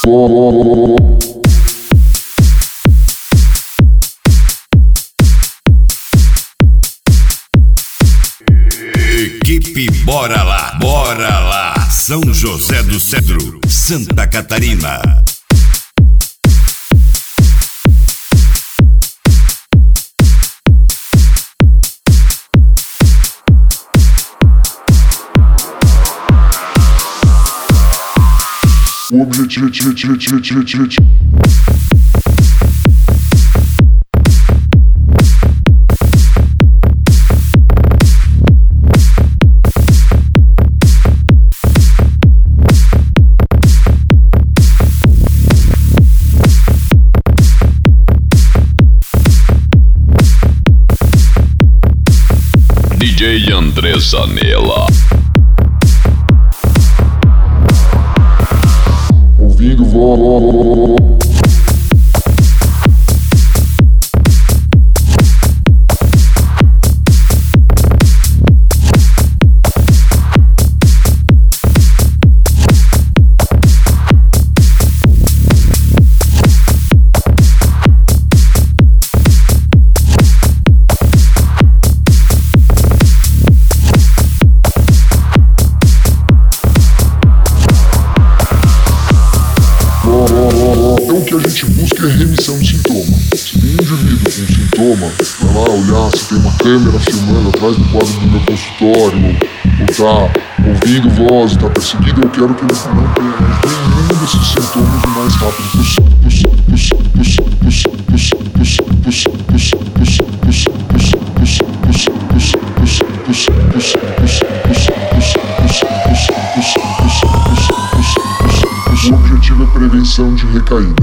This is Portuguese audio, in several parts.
Equipe Bora Lá, Bora Lá, São José do Cedro, Santa Catarina. O objetivo DJ André Zanella. ouvindo voz. Então o que a gente busca é remissão de sintoma. Se tem um indivíduo com sintoma, vai lá olhar se tem uma câmera filmando atrás do quadro do meu consultório, ou tá ouvindo voz, tá perseguido, eu quero que ele não tenha nenhum desses sintomas o mais rápido possível. O objetivo é prevenção de recaída.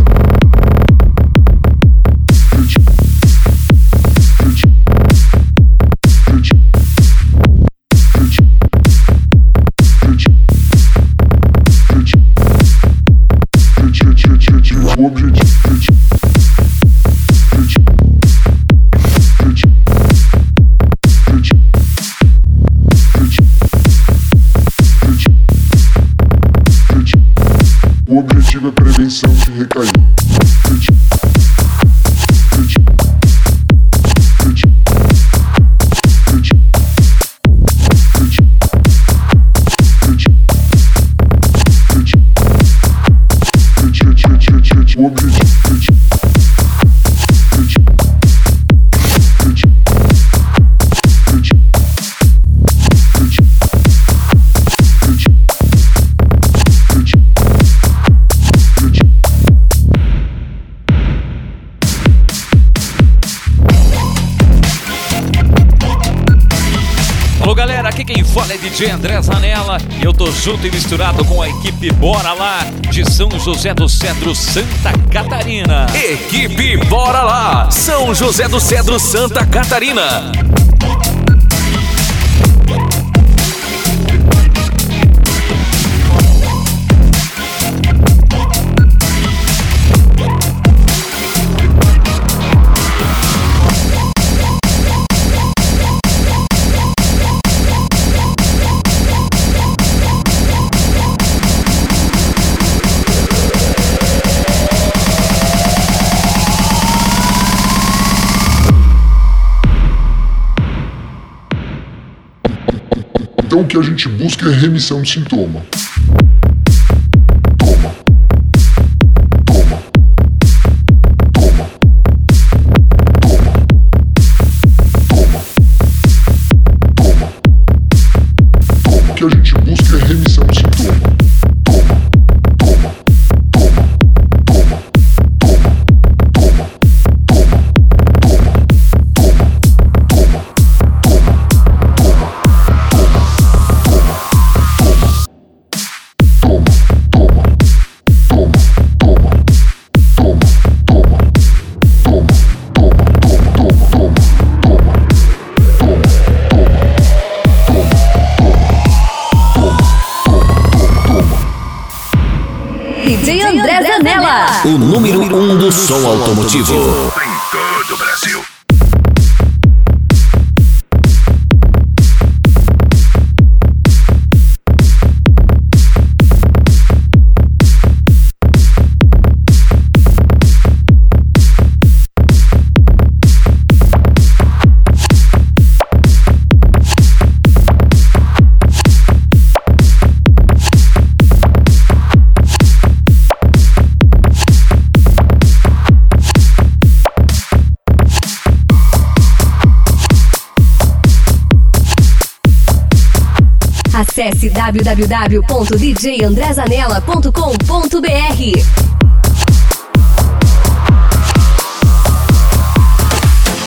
O objetivo é prevenção de recaída. O Alô galera, aqui quem fala é DJ André Zanella e eu tô junto e misturado com a equipe Bora Lá de São José do Cedro, Santa Catarina. Equipe Bora Lá, São José do Cedro, Santa Catarina. Então o que a gente busca é remissão de sintoma. O que a gente busca é remissão de sintoma. DJ André Zanella, o número 1 do som automotivo. Em todo o Brasil. Acesse www.djandrezanella.com.br.